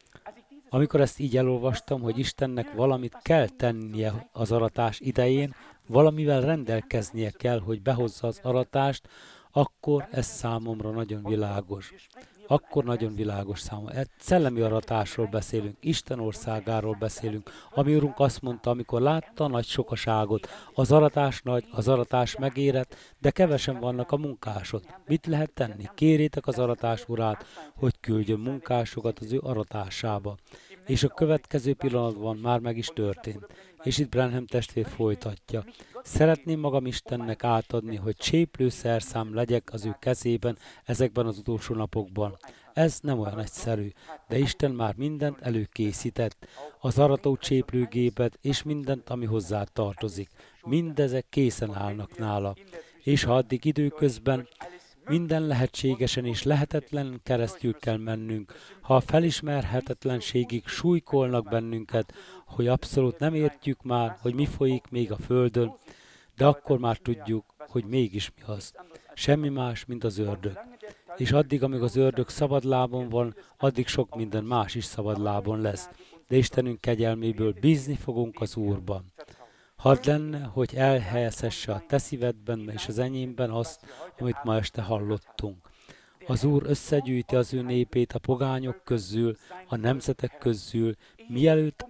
Amikor ezt így elolvastam, hogy Istennek valamit kell tennie az aratás idején, valamivel rendelkeznie kell, hogy behozza az aratást, akkor ez számomra nagyon világos. akkor nagyon világos számomra. Szellemi aratásról beszélünk, Isten országáról beszélünk. Ami Urunk azt mondta, amikor látta a nagy sokaságot, az aratás nagy, az aratás megérett, de kevesen vannak a munkások. Mit lehet tenni? Kérjétek az aratás urát, hogy küldjön munkásokat az ő aratásába. És a következő pillanatban már meg is történt. És itt Branham testvér folytatja. Szeretném magam Istennek átadni, hogy cséplő szerszám legyek az ő kezében ezekben az utolsó napokban. Ez nem olyan egyszerű, de Isten már mindent előkészített, az arató cséplőgépet és mindent, ami hozzá tartozik. Mindezek készen állnak nála. És ha addig időközben minden lehetségesen és lehetetlen keresztül kell mennünk, ha a felismerhetetlenségig súlykolnak bennünket, hogy abszolút nem értjük már, hogy mi folyik még a földön, de akkor már tudjuk, hogy mégis mi az. Semmi más, mint az ördög. És addig, amíg az ördög szabadlábon van, addig sok minden más is szabadlábon lesz. De Istenünk kegyelméből bízni fogunk az Úrban. Hadd lenne, hogy elhelyezhesse a te szívedben és az enyémben azt, amit ma este hallottunk. Az Úr összegyűjti az ő népét a pogányok közül, a nemzetek közül, mielőtt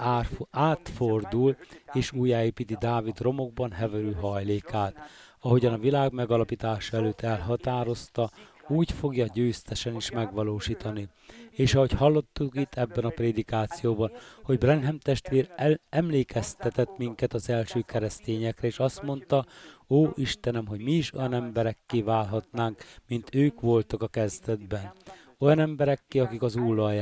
átfordul és újjáépíti Dávid romokban heverő hajlékát. Ahogyan a világ megalapítása előtt elhatározta, úgy fogja győztesen is megvalósítani. És ahogy hallottuk itt ebben a prédikációban, hogy Branham testvér emlékeztetett minket az első keresztényekre, és azt mondta, ó Istenem, hogy mi is olyan emberekké válhatnánk, mint ők voltak a kezdetben. Olyan emberekké, akik az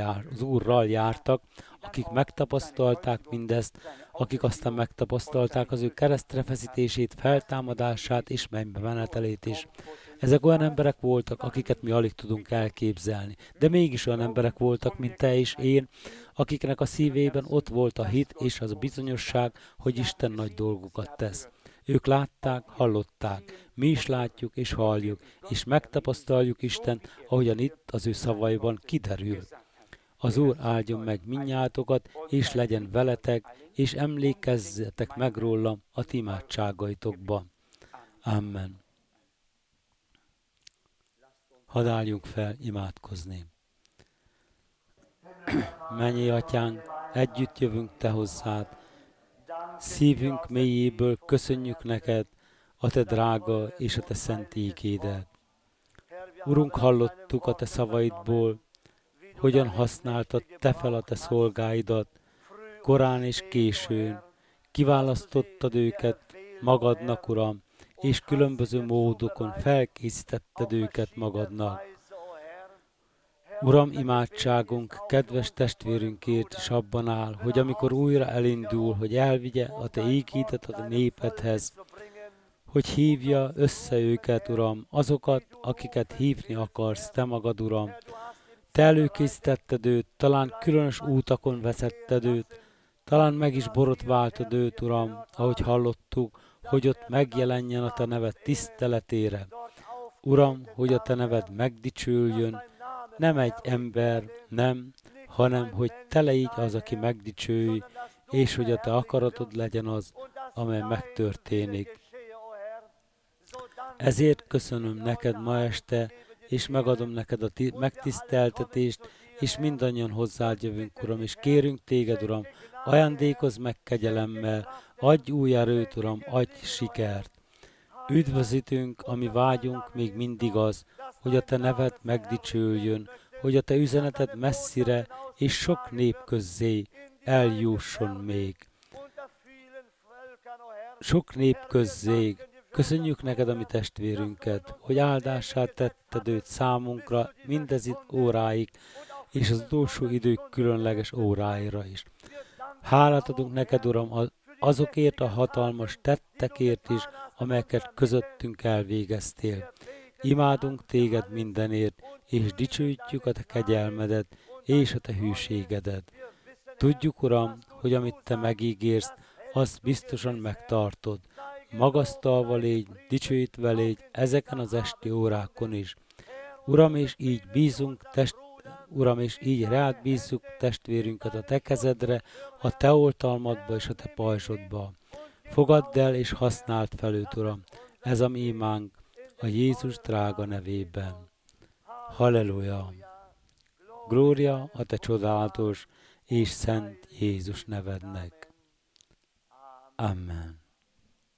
Úrral jártak, akik megtapasztalták mindezt, akik aztán megtapasztalták az ő keresztre feszítését, feltámadását és mennybe menetelét is. Ezek olyan emberek voltak, akiket mi alig tudunk elképzelni, de mégis olyan emberek voltak, mint te és én, akiknek a szívében ott volt a hit és az a bizonyosság, hogy Isten nagy dolgokat tesz. Ők látták, hallották, mi is látjuk és halljuk, és megtapasztaljuk Istent, ahogyan itt az ő szavaiban kiderül. Az Úr áldjon meg mindnyátokat, és legyen veletek, és emlékezzetek meg rólam a ti imádságaitokban. Amen. Hadd álljunk fel imádkozni. Mennyei Atyánk, együtt jövünk te hozzád. Szívünk mélyéből köszönjük neked a te drága és a te szent ígédet. Urunk, hallottuk a te szavaidból, hogyan használtad te fel a te szolgáidat, korán és későn, kiválasztottad őket magadnak, Uram, és különböző módokon felkészítetted őket magadnak. Uram, imádságunk kedves testvérünkért is abban áll, hogy amikor újra elindul, hogy elvigye a te ígédet a népedhez, hogy hívja össze őket, Uram, azokat, akiket hívni akarsz, te magad, Uram. Te előkészítetted őt, talán különös útakon vezetted őt, talán meg is borotváltad őt, Uram, ahogy hallottuk, hogy ott megjelenjen a te neved tiszteletére. Uram, hogy a te neved megdicsüljön, nem egy ember, nem, hanem hogy te légy az, aki megdicsőj, és hogy a te akaratod legyen az, amely megtörténik. Ezért köszönöm neked ma este, és megadom neked a megtiszteltetést, és mindannyian hozzád jövünk, Uram, és kérünk téged, Uram, ajándékozz meg kegyelemmel, adj új erőt, Uram, adj sikert. Üdvözítünk, ami vágyunk még mindig az, hogy a te neved megdicsőljön, hogy a te üzeneted messzire és sok nép közzé eljusson még. Sok nép közzé. Köszönjük neked a mi testvérünket, hogy áldását tetted őt számunkra mindez itt óráig, és az utolsó idők különleges óráira is. Hálát adunk neked, Uram, azokért a hatalmas tettekért is, amelyeket közöttünk elvégeztél. Imádunk téged mindenért, és dicsőítjük a te kegyelmedet és a te hűségedet. Tudjuk, Uram, hogy amit te megígérsz, azt biztosan megtartod. Magasztalva légy, dicsőítve légy ezeken az esti órákon is. Uram, és így rád bízzuk testvérünket a te kezedre, a te oltalmadba és a te pajzsodba. Fogadd el és használd fel őt, Uram. Ez a mi imánk a Jézus drága nevében. Halleluja! Glória a te csodálatos és szent Jézus nevednek. Amen.